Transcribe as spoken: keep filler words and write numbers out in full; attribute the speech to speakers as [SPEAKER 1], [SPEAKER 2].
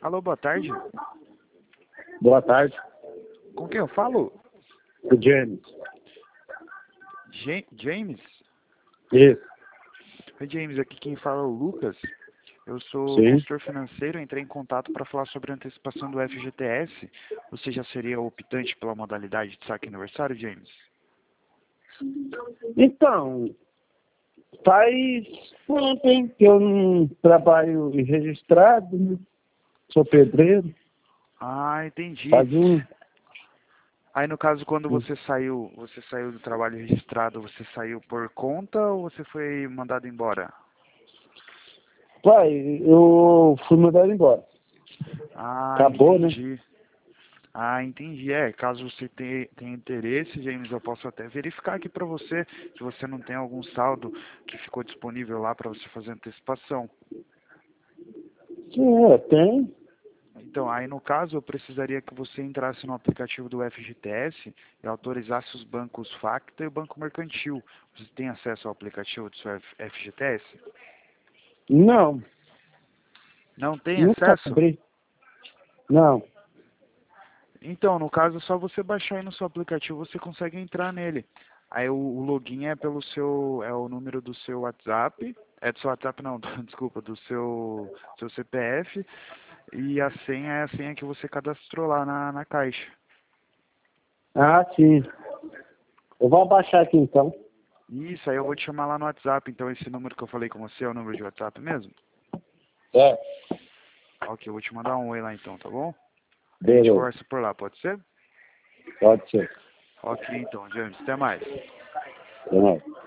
[SPEAKER 1] Alô, boa tarde.
[SPEAKER 2] Boa tarde.
[SPEAKER 1] Com quem eu falo?
[SPEAKER 2] O James.
[SPEAKER 1] Ja- James?
[SPEAKER 2] Isso.
[SPEAKER 1] Oi, James, aqui quem fala é o Lucas. Eu sou
[SPEAKER 2] Sim.
[SPEAKER 1] consultor financeiro, entrei em contato para falar sobre a antecipação do F G T S. Você já seria optante pela modalidade de saque aniversário, James?
[SPEAKER 2] Então, faz tempo, hein, que eu não trabalho registrado, né? Sou pedreiro.
[SPEAKER 1] Ah, entendi.
[SPEAKER 2] Faz um...
[SPEAKER 1] Aí no caso, quando você saiu, você saiu do trabalho registrado, você saiu por conta ou você foi mandado embora?
[SPEAKER 2] Pai, eu fui mandado embora.
[SPEAKER 1] Ah,
[SPEAKER 2] Acabou, né?
[SPEAKER 1] entendi. Ah, entendi. É, caso você tenha, tenha interesse, James, eu posso até verificar aqui para você se você não tem algum saldo que ficou disponível lá para você fazer antecipação.
[SPEAKER 2] Sim, é, tem.
[SPEAKER 1] Então, aí no caso, eu precisaria que você entrasse no aplicativo do F G T S e autorizasse os bancos Facta e o Banco Mercantil. Você tem acesso ao aplicativo do seu F G T S?
[SPEAKER 2] Não,
[SPEAKER 1] Não tem
[SPEAKER 2] nunca
[SPEAKER 1] acesso?
[SPEAKER 2] abri. Não.
[SPEAKER 1] Então, no caso, é só você baixar aí no seu aplicativo, você consegue entrar nele. Aí o, o login é pelo seu, é o número do seu WhatsApp, é do seu WhatsApp não, desculpa, do seu, seu C P F, e a senha é a senha que você cadastrou lá na, na caixa.
[SPEAKER 2] Ah, sim. Eu vou abaixar aqui então.
[SPEAKER 1] Isso, aí eu vou te chamar lá no WhatsApp, então esse número que eu falei com você é o número de WhatsApp mesmo?
[SPEAKER 2] É,
[SPEAKER 1] Ok, eu vou te mandar um oi lá então, tá bom? A gente
[SPEAKER 2] beleza.
[SPEAKER 1] conversa por lá, pode ser?
[SPEAKER 2] Pode ser.
[SPEAKER 1] Ok, então, James, até mais.
[SPEAKER 2] Até mais.